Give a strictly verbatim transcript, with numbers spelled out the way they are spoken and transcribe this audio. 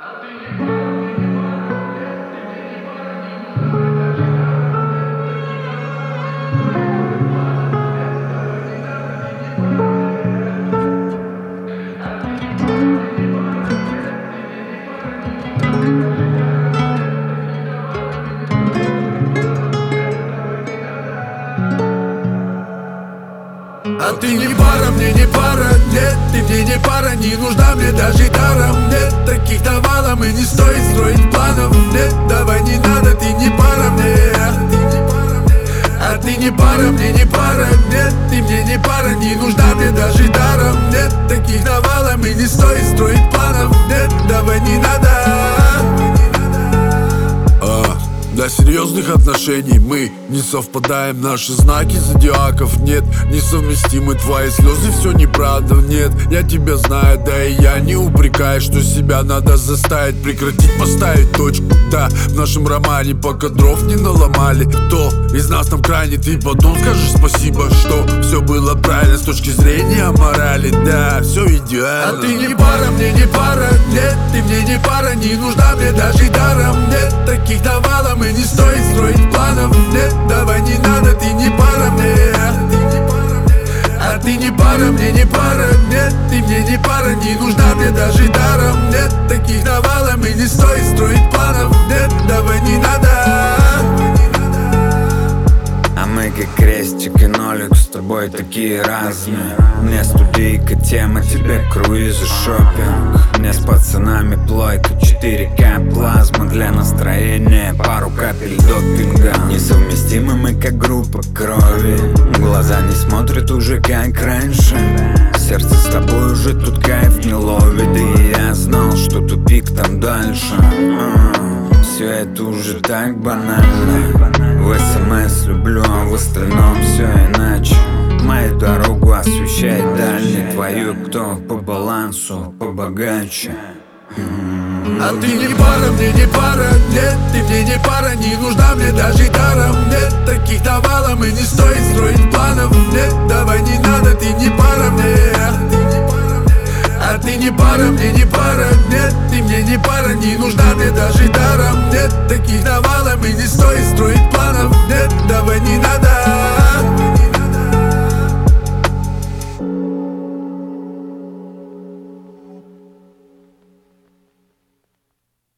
А ты не пара, мне не пара, нет, ты мне не пара, не нужна мне даже даром. Нет, таких навалом и не стоит строить планов. Нет, давай не надо, ты не пара мне. А ты не пара, мне не пара, нет, ты мне не пара, не нужна мне даже даром. Нет, таких навалом и не стоит строить планов. Нет, давай не надо. Для серьезных отношений мы не совпадаем. Наши знаки зодиаков нет, несовместимы твои слезы, все неправда, нет. Я тебя знаю, да и я не упрекаю, что себя надо заставить прекратить, поставить точку. Да, в нашем романе пока дров не наломали. Кто из нас там крайне, ты потом скажешь спасибо, что все было правильно с точки зрения морали. Да, все идеально. А ты не пара, мне не пара, нет, ты мне не пара, не нужна мне даже даром. Нет, таких навалом и не стоит строить планов. Нет, давай не надо, ты не пара мне. А ты не пара, мне не пара, нет, ты мне не пара, не нужна мне даже даром. Нет, таких навалом и не стоит строить планов. Нет, давай не надо. А мы как крестик и нолик, с тобой такие разные. Мне студийка, тема, тебе круиз и шопинг. Мне с пацанами плойка, четыре ка плазма для настроения, пару капель допинга. Несовместимы мы как группа крови, глаза не смотрят уже как раньше. Сердце с тобой уже тут кайф не ловит, и я знал, что тупик там дальше. Все это уже так банально. В СМС люблю, а в остальном все иначе. Мою дорогу освещает дальний, твою кто по балансу побогаче. А ты не пара, мне не пара, нет, ты мне не пара, не нужна мне даже даром. Нет, таких навалом и не стоит строить планов. Нет, давай не надо, ты не пара мне. А ты не пара, мне не пара, нет, ты мне не пара, не нужна мне даже даром. Нет, таких навалом и не стоит строить планов. Нет, давай не надо.